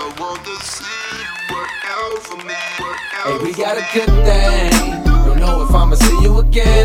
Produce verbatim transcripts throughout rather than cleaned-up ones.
I want to see you work out for me. Work out Hey, we for got me. a good thing. Don't know if I'ma see you again,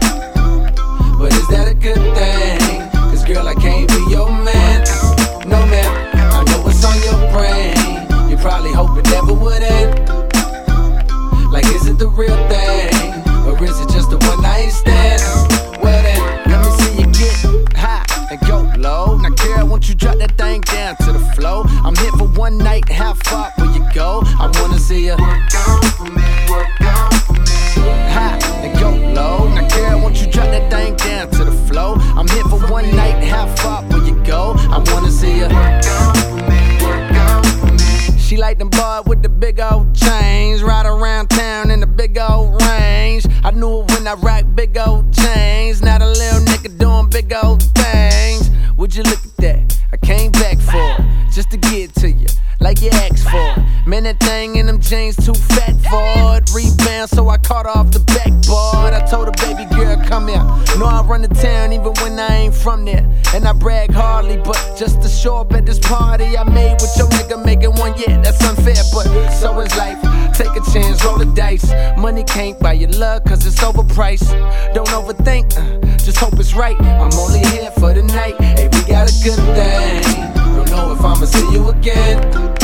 but is that a good thing? Cause girl, I can't be your man. No man, I know what's on your brain. You probably hope it never would end. Like, is it the real thing? Or is it just a one night stand? Well then, let me see you get high and go low. Now girl, won't you drop that thing down to the floor? I'm here for one night, how far will you go? I wanna see you Work out for me. Work out for me. high and go low. Now girl, won't you drop that thing down to the floor? I'm here for one night, how far will you go? I wanna see you Work out for me. Work out for me. She like them boy with the big old chains, ride around town in the big old range. I knew it when I rock big old chains. Now the little nigga doing big old things. Would you look at that? I came back for it, just to get to you, like you asked for it. Man, that thing in them jeans too fat for it. Rebound, so I caught off the backboard. I told her, baby girl, come here. Know I run the town even when I ain't from there. And I brag hardly, but just to show up at this party I made with your nigga making one, yeah, that's unfair, but so is life. Take a chance, roll the dice. Money can't buy your love, cause it's overpriced. Don't overthink, uh, just hope it's right. I'm only here for the night. Hey, we got a good thing. Don't know if I'ma see you again,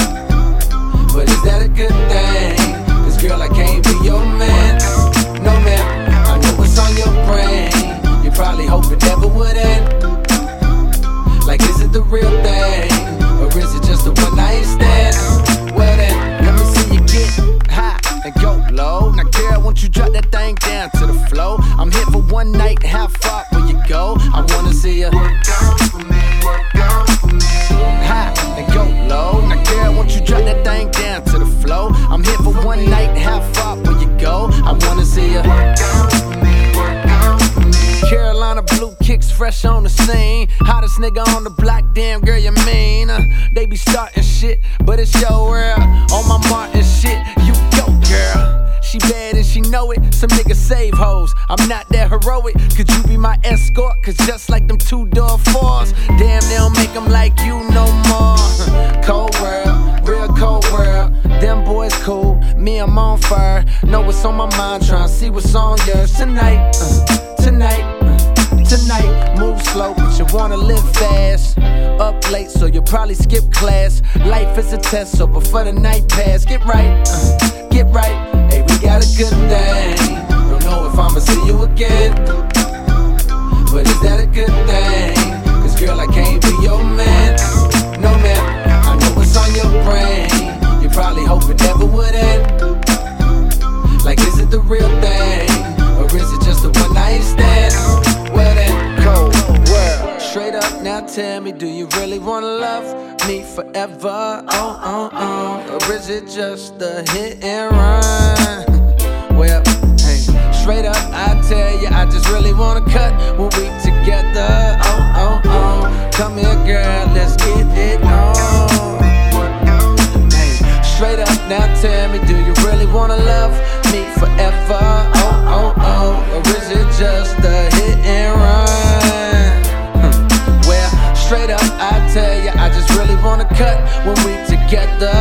but is that a good thing? Cause girl, I can't be your man. No man, I know what's on your brain. You probably hope it never would end. Like, is it the real thing? Or is it just a one night stand? Well then, let me see you get high and go low. Now girl, won't you drop that thing down to the floor? I'm here for one night, how far will you go? I wanna see you Work out for me. Work out for me. high and go low. Now girl, won't you drop that thing down to the floor? I'm here for one night, how far will you go? I wanna see you Work out for me. Work out for me. Carolina blue kicks fresh on the scene. Hottest nigga on the block, damn girl, you mean? Uh, they be starting shit, but it's your world. On my Martin shit, you go, girl. She bad and she know it. Some niggas save hoes. I'm not that heroic. Could you be my escort? Cause just like them two door fours, damn, they don't make them like you no more. Cold world, real cold world. Them boys cool, me, I'm on fire. Know what's on my mind, tryna see what's on yours tonight. Uh, tonight, uh, tonight. Move slow, but you wanna live fast. Up late, so you'll probably skip class. Life is a test, so before the night pass, get right, uh, get right. Hey, we got a good thing. Don't know if I'ma see you again, but is that a good thing? Cause girl, I can't be your man. No man, I know what's on your brain. You probably hope it never would end. Like, is it the real thing? Or is it just a one night stand? Well then, cold world. Straight up, now tell me, do you really wanna love me forever? Oh, oh, oh. Or is it just a hit and run? Well, hey, straight up, I tell you, I just really wanna cut when we together. Oh, oh, oh. Come here, girl, let's get it on. Hey, straight up, now tell me, do you really wanna love me forever? Oh, oh, oh. Or is it just a hit and run? Hmm. Well, straight up, I tell you, I just really wanna cut when we together.